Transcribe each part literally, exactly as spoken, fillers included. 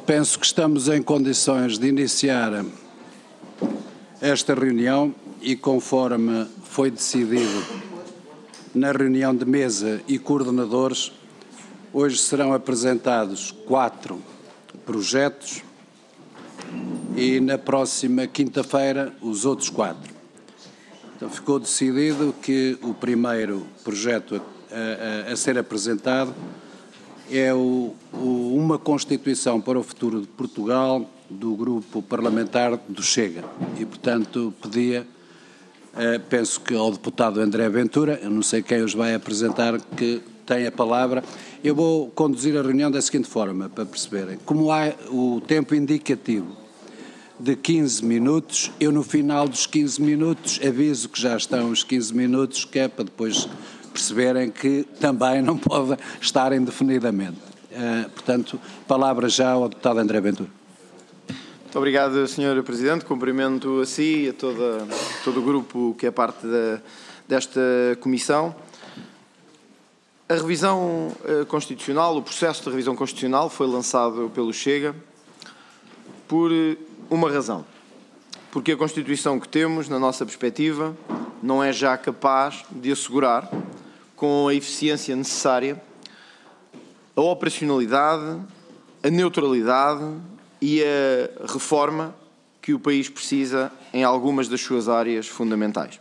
penso que estamos em condições de iniciar esta reunião e, conforme foi decidido na reunião de mesa e coordenadores, hoje serão apresentados quatro projetos e na próxima quinta-feira os outros quatro. Então ficou decidido que o primeiro projeto a, a, a ser apresentado é o, o, uma Constituição para o futuro de Portugal do Grupo Parlamentar do Chega. E, portanto, pedia, eh, penso que ao deputado André Ventura, eu não sei quem os vai apresentar, que tem a palavra. Eu vou conduzir a reunião da seguinte forma, para perceberem. Como há o tempo indicativo de quinze minutos, eu no final dos quinze minutos aviso que já estão os quinze minutos, que é para depois perceberem que também não pode estar indefinidamente. Uh, portanto, palavra já ao deputado André Ventura. Muito obrigado, senhor Presidente. Cumprimento a si e a toda, todo o grupo que é parte da, desta comissão. A revisão uh, constitucional, o processo de revisão constitucional foi lançado pelo Chega por uma razão. Porque a Constituição que temos, na nossa perspectiva, não é já capaz de assegurar, com a eficiência necessária, a operacionalidade, a neutralidade e a reforma que o país precisa em algumas das suas áreas fundamentais.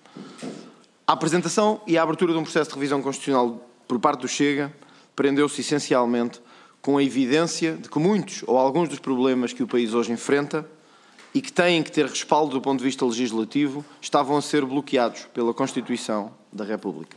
A apresentação e a abertura de um processo de revisão constitucional por parte do Chega prendeu-se essencialmente com a evidência de que muitos ou alguns dos problemas que o país hoje enfrenta e que têm que ter respaldo do ponto de vista legislativo estavam a ser bloqueados pela Constituição da República.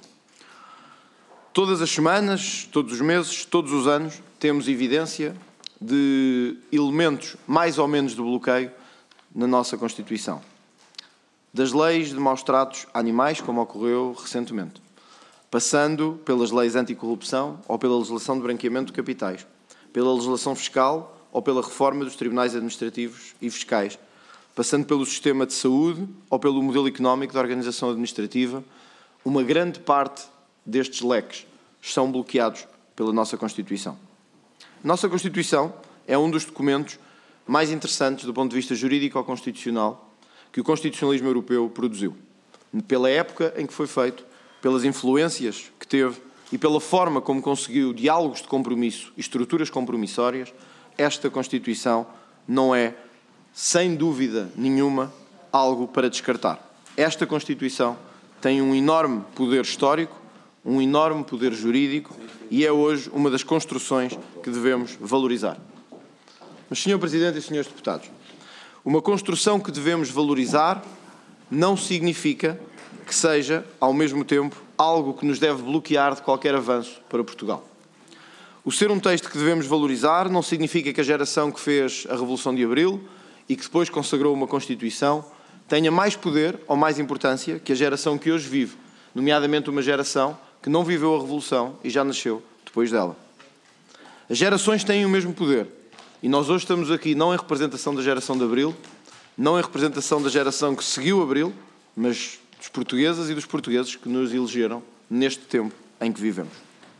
Todas as semanas, todos os meses, todos os anos, temos evidência de elementos mais ou menos de bloqueio na nossa Constituição. Das leis de maus tratos a animais, como ocorreu recentemente, passando pelas leis anticorrupção ou pela legislação de branqueamento de capitais, pela legislação fiscal ou pela reforma dos tribunais administrativos e fiscais, passando pelo sistema de saúde ou pelo modelo económico da organização administrativa, uma grande parte destes leques são bloqueados pela nossa Constituição. A nossa Constituição é um dos documentos mais interessantes do ponto de vista jurídico-constitucional que o constitucionalismo europeu produziu. Pela época em que foi feito, pelas influências que teve e pela forma como conseguiu diálogos de compromisso e estruturas compromissórias, esta Constituição não é, sem dúvida nenhuma, algo para descartar. Esta Constituição tem um enorme poder histórico, um enorme poder jurídico e é hoje uma das construções que devemos valorizar. Mas, senhor Presidente e senhores deputados, uma construção que devemos valorizar não significa que seja, ao mesmo tempo, algo que nos deve bloquear de qualquer avanço para Portugal. O ser um texto que devemos valorizar não significa que a geração que fez a Revolução de Abril e que depois consagrou uma Constituição tenha mais poder ou mais importância que a geração que hoje vive, nomeadamente uma geração que não viveu a Revolução e já nasceu depois dela. As gerações têm o mesmo poder e nós hoje estamos aqui não em representação da geração de Abril, não em representação da geração que seguiu Abril, mas dos portuguesas e dos portugueses que nos elegeram neste tempo em que vivemos.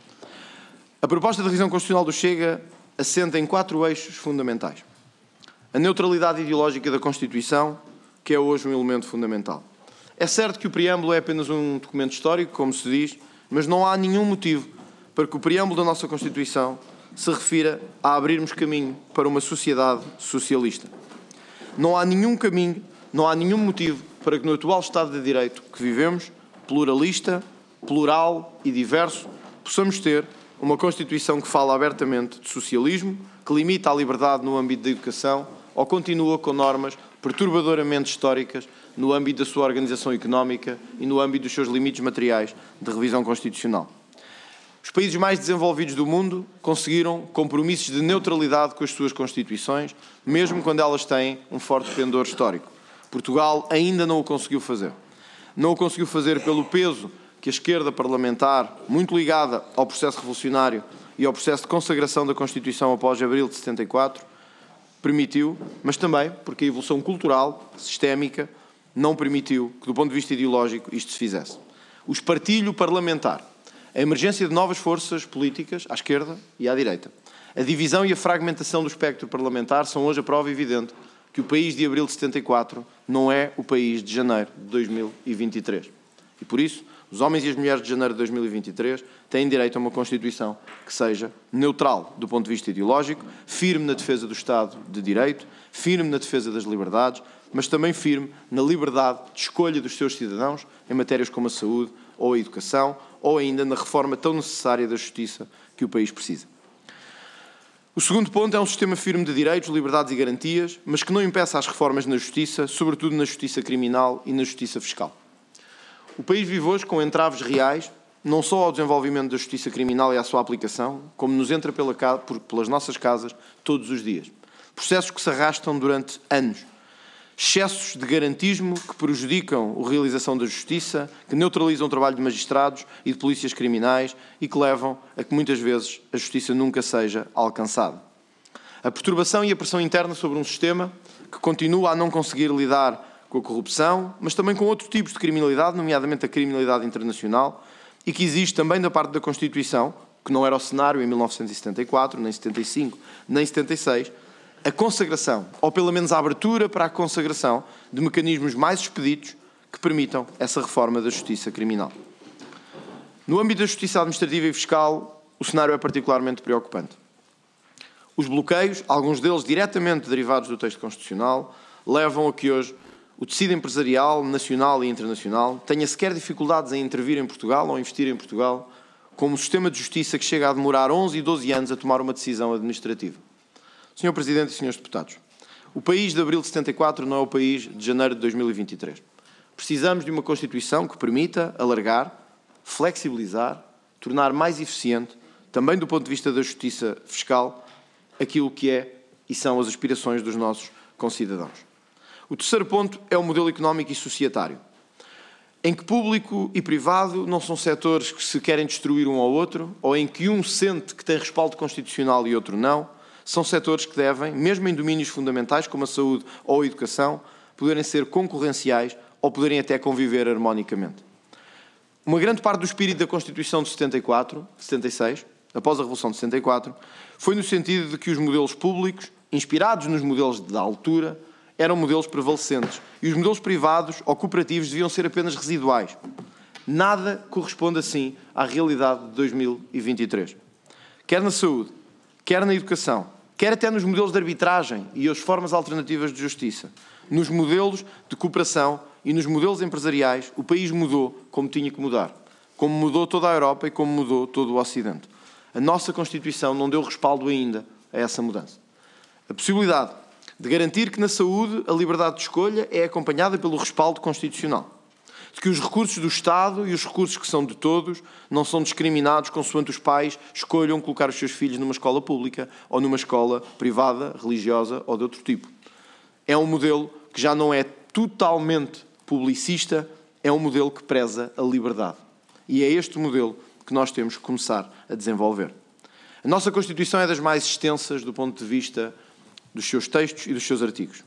A proposta de revisão constitucional do Chega assenta em quatro eixos fundamentais. A neutralidade ideológica da Constituição, que é hoje um elemento fundamental. É certo que o preâmbulo é apenas um documento histórico, como se diz, mas não há nenhum motivo para que o preâmbulo da nossa Constituição se refira a abrirmos caminho para uma sociedade socialista. Não há nenhum caminho, não há nenhum motivo para que no atual Estado de Direito que vivemos, pluralista, plural e diverso, possamos ter uma Constituição que fala abertamente de socialismo, que limita a liberdade no âmbito da educação ou continua com normas perturbadoramente históricas no âmbito da sua organização económica e no âmbito dos seus limites materiais de revisão constitucional. Os países mais desenvolvidos do mundo conseguiram compromissos de neutralidade com as suas constituições, mesmo quando elas têm um forte pendor histórico. Portugal ainda não o conseguiu fazer. Não o conseguiu fazer pelo peso que a esquerda parlamentar, muito ligada ao processo revolucionário e ao processo de consagração da Constituição após abril de setenta e quatro, permitiu, mas também porque a evolução cultural, sistémica, não permitiu que, do ponto de vista ideológico, isto se fizesse. O espartilho parlamentar, a emergência de novas forças políticas, à esquerda e à direita, A divisão e a fragmentação do espectro parlamentar são hoje a prova evidente que o país de abril de setenta e quatro não é o país de janeiro de dois mil e vinte e três. E por isso, os homens e as mulheres de janeiro de dois mil e vinte e três têm direito a uma Constituição que seja neutral do ponto de vista ideológico, firme na defesa do Estado de Direito, firme na defesa das liberdades, mas também firme na liberdade de escolha dos seus cidadãos em matérias como a saúde ou a educação, ou ainda na reforma tão necessária da justiça que o país precisa. O segundo ponto é um sistema firme de direitos, liberdades e garantias, mas que não impeça as reformas na justiça, sobretudo na justiça criminal e na justiça fiscal. O país vive hoje com entraves reais, não só ao desenvolvimento da justiça criminal e à sua aplicação, como nos entra pela, por, pelas nossas casas todos os dias. Processos que se arrastam durante anos. Excessos de garantismo que prejudicam a realização da justiça, que neutralizam o trabalho de magistrados e de polícias criminais e que levam a que muitas vezes a justiça nunca seja alcançada. A perturbação e a pressão interna sobre um sistema que continua a não conseguir lidar com a corrupção, mas também com outros tipos de criminalidade, nomeadamente a criminalidade internacional, e que existe também da parte da Constituição, que não era o cenário em mil novecentos e setenta e quatro, nem setenta e cinco, nem setenta e seis, a consagração, ou pelo menos a abertura para a consagração de mecanismos mais expeditos que permitam essa reforma da justiça criminal. No âmbito da justiça administrativa e fiscal, o cenário é particularmente preocupante. Os bloqueios, alguns deles diretamente derivados do texto constitucional, levam a que hoje o tecido empresarial, nacional e internacional, tenha sequer dificuldades em intervir em Portugal ou investir em Portugal, como um sistema de justiça que chega a demorar onze e doze anos a tomar uma decisão administrativa. senhor Presidente e senhores Deputados, o país de abril de setenta e quatro não é o país de janeiro de dois mil e vinte e três. Precisamos de uma Constituição que permita alargar, flexibilizar, tornar mais eficiente, também do ponto de vista da justiça fiscal, aquilo que é e são as aspirações dos nossos concidadãos. O terceiro ponto é o modelo económico e societário, em que público e privado não são setores que se querem destruir um ao outro, ou em que um sente que tem respaldo constitucional e outro não. São setores que devem, mesmo em domínios fundamentais como a saúde ou a educação, poderem ser concorrenciais ou poderem até conviver harmonicamente. Uma grande parte do espírito da Constituição de setenta e quatro, setenta e seis, após a Revolução de setenta e quatro, foi no sentido de que os modelos públicos, inspirados nos modelos da altura, eram modelos prevalecentes e os modelos privados ou cooperativos deviam ser apenas residuais. Nada corresponde assim à realidade de dois mil e vinte e três. Quer na saúde, quer na educação, quer até nos modelos de arbitragem e as formas alternativas de justiça, nos modelos de cooperação e nos modelos empresariais, o país mudou como tinha que mudar, como mudou toda a Europa e como mudou todo o Ocidente. A nossa Constituição não deu respaldo ainda a essa mudança. A possibilidade de garantir que na saúde a liberdade de escolha é acompanhada pelo respaldo constitucional, de que os recursos do Estado e os recursos que são de todos não são discriminados consoante os pais escolham colocar os seus filhos numa escola pública ou numa escola privada, religiosa ou de outro tipo. É um modelo que já não é totalmente publicista, é um modelo que preza a liberdade. E é este modelo que nós temos que começar a desenvolver. A nossa Constituição é das mais extensas do ponto de vista dos seus textos e dos seus artigos.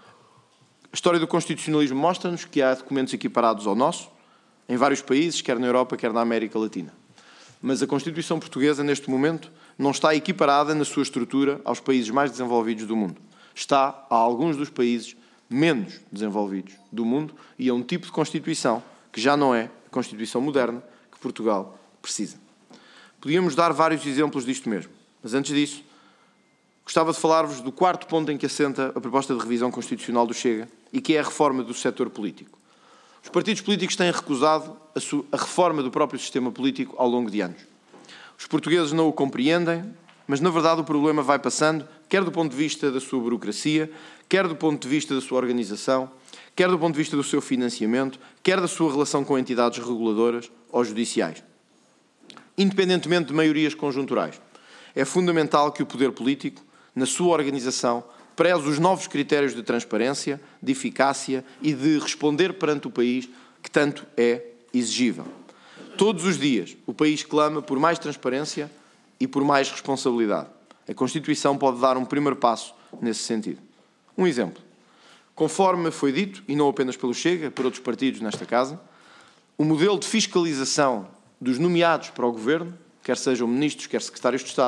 A história do constitucionalismo mostra-nos que há documentos equiparados ao nosso, em vários países, quer na Europa, quer na América Latina. Mas a Constituição portuguesa, neste momento, não está equiparada na sua estrutura aos países mais desenvolvidos do mundo. Está a alguns dos países menos desenvolvidos do mundo e é um tipo de Constituição que já não é a Constituição moderna que Portugal precisa. Podíamos dar vários exemplos disto mesmo, mas antes disso, gostava de falar-vos do quarto ponto em que assenta a proposta de revisão constitucional do Chega e que é a reforma do setor político. Os partidos políticos têm recusado a, a reforma do próprio sistema político ao longo de anos. Os portugueses não o compreendem, mas na verdade o problema vai passando, quer do ponto de vista da sua burocracia, quer do ponto de vista da sua organização, quer do ponto de vista do seu financiamento, quer da sua relação com entidades reguladoras ou judiciais. Independentemente de maiorias conjunturais, é fundamental que o poder político, na sua organização, preze os novos critérios de transparência, de eficácia e de responder perante o país que tanto é exigível. Todos os dias, o país clama por mais transparência e por mais responsabilidade. A Constituição pode dar um primeiro passo nesse sentido. Um exemplo. Conforme foi dito, e não apenas pelo Chega, por outros partidos nesta Casa, o modelo de fiscalização dos nomeados para o Governo, quer sejam ministros, quer secretários de Estado,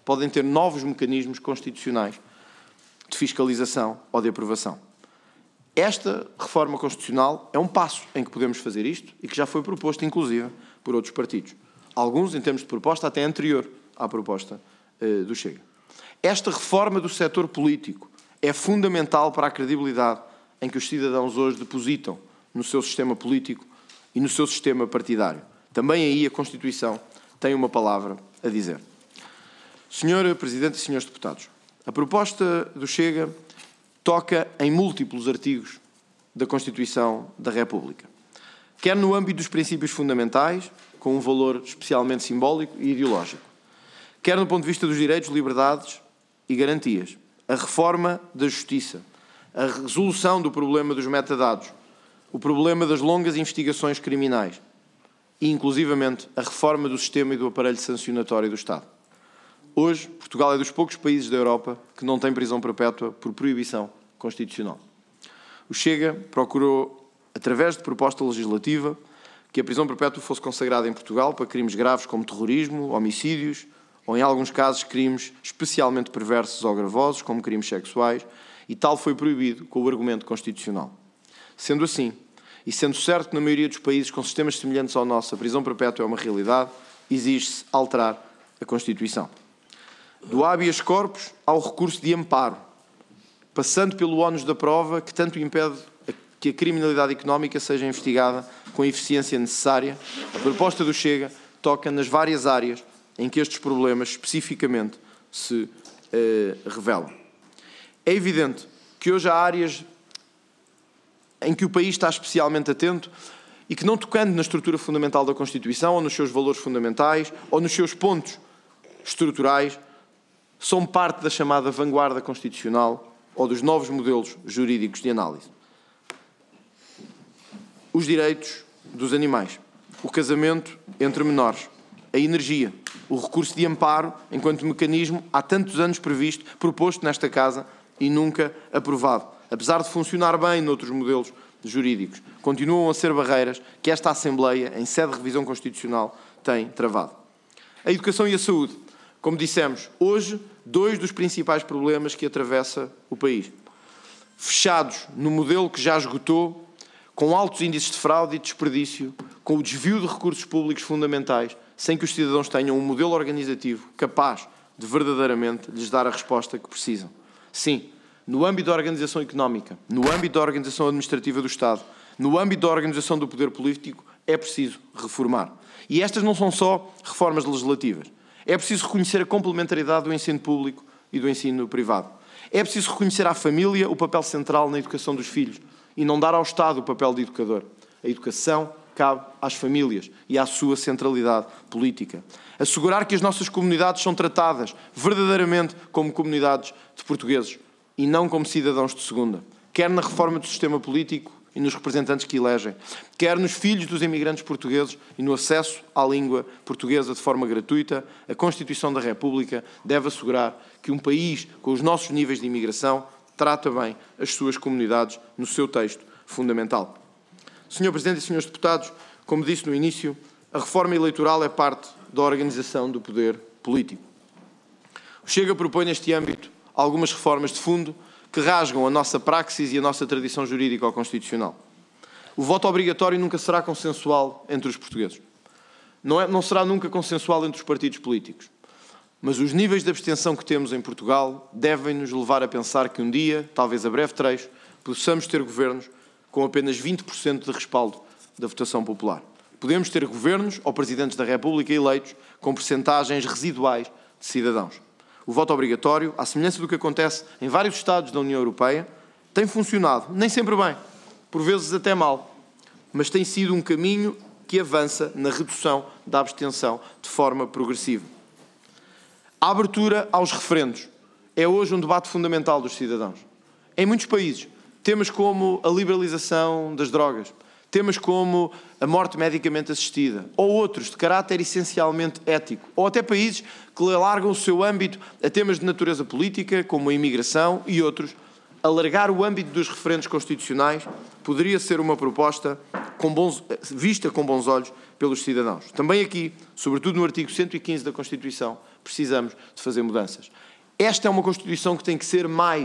podem ter novos mecanismos constitucionais de fiscalização ou de aprovação. Esta reforma constitucional é um passo em que podemos fazer isto e que já foi proposto, inclusive, por outros partidos. Alguns, em termos de proposta, até anterior à proposta uh, do Chega. Esta reforma do setor político é fundamental para a credibilidade em que os cidadãos hoje depositam no seu sistema político e no seu sistema partidário. Também aí a Constituição tem uma palavra a dizer. senhor Presidente e senhores Deputados, a proposta do Chega toca em múltiplos artigos da Constituição da República, quer no âmbito dos princípios fundamentais, com um valor especialmente simbólico e ideológico, quer no ponto de vista dos direitos, liberdades e garantias, a reforma da justiça, a resolução do problema dos metadados, o problema das longas investigações criminais e, inclusivamente, a reforma do sistema e do aparelho sancionatório do Estado. Hoje, Portugal é dos poucos países da Europa que não tem prisão perpétua por proibição constitucional. O Chega procurou, através de proposta legislativa, que a prisão perpétua fosse consagrada em Portugal para crimes graves como terrorismo, homicídios ou, em alguns casos, crimes especialmente perversos ou gravosos, como crimes sexuais, e tal foi proibido com o argumento constitucional. Sendo assim, e sendo certo que na maioria dos países com sistemas semelhantes ao nosso a prisão perpétua é uma realidade, exige-se alterar a Constituição. Do habeas corpus ao recurso de amparo, passando pelo ónus da prova que tanto impede que a criminalidade económica seja investigada com a eficiência necessária, a proposta do Chega toca nas várias áreas em que estes problemas especificamente se eh, revelam. É evidente que hoje há áreas em que o país está especialmente atento e que, não tocando na estrutura fundamental da Constituição, ou nos seus valores fundamentais, ou nos seus pontos estruturais, são parte da chamada vanguarda constitucional ou dos novos modelos jurídicos de análise. Os direitos dos animais, o casamento entre menores, a energia, o recurso de amparo enquanto mecanismo há tantos anos previsto, proposto nesta Casa e nunca aprovado. Apesar de funcionar bem noutros modelos jurídicos, continuam a ser barreiras que esta Assembleia, em sede de revisão constitucional, tem travado. A educação e a saúde. Como dissemos, hoje, dois dos principais problemas que atravessa o país. Fechados no modelo que já esgotou, com altos índices de fraude e desperdício, com o desvio de recursos públicos fundamentais, sem que os cidadãos tenham um modelo organizativo capaz de verdadeiramente lhes dar a resposta que precisam. Sim, no âmbito da organização económica, no âmbito da organização administrativa do Estado, no âmbito da organização do poder político, é preciso reformar. E estas não são só reformas legislativas. É preciso reconhecer a complementaridade do ensino público e do ensino privado. É preciso reconhecer à família o papel central na educação dos filhos e não dar ao Estado o papel de educador. A educação cabe às famílias e à sua centralidade política. Assegurar que as nossas comunidades são tratadas verdadeiramente como comunidades de portugueses e não como cidadãos de segunda, quer na reforma do sistema político e nos representantes que elegem, quer nos filhos dos imigrantes portugueses e no acesso à língua portuguesa de forma gratuita. A Constituição da República deve assegurar que um país com os nossos níveis de imigração trata bem as suas comunidades no seu texto fundamental. senhor Presidente e senhores Deputados, como disse no início, a reforma eleitoral é parte da organização do poder político. O Chega propõe neste âmbito algumas reformas de fundo que rasgam a nossa praxis e a nossa tradição jurídica ou constitucional. O voto obrigatório nunca será consensual entre os portugueses. Não, é, não será nunca consensual entre os partidos políticos. Mas os níveis de abstenção que temos em Portugal devem nos levar a pensar que um dia, talvez a breve trecho, possamos ter governos com apenas vinte por cento de respaldo da votação popular. Podemos ter governos ou presidentes da República eleitos com percentagens residuais de cidadãos. O voto obrigatório, à semelhança do que acontece em vários Estados da União Europeia, tem funcionado, nem sempre bem, por vezes até mal, mas tem sido um caminho que avança na redução da abstenção de forma progressiva. A abertura aos referendos é hoje um debate fundamental dos cidadãos. Em muitos países, temas como a liberalização das drogas, temas como a morte medicamente assistida, ou outros de caráter essencialmente ético, ou até países que alargam o seu âmbito a temas de natureza política, como a imigração e outros, alargar o âmbito dos referendos constitucionais poderia ser uma proposta com bons, vista com bons olhos pelos cidadãos. Também aqui, sobretudo no artigo cento e quinze da Constituição, precisamos de fazer mudanças. Esta é uma Constituição que tem que ser mais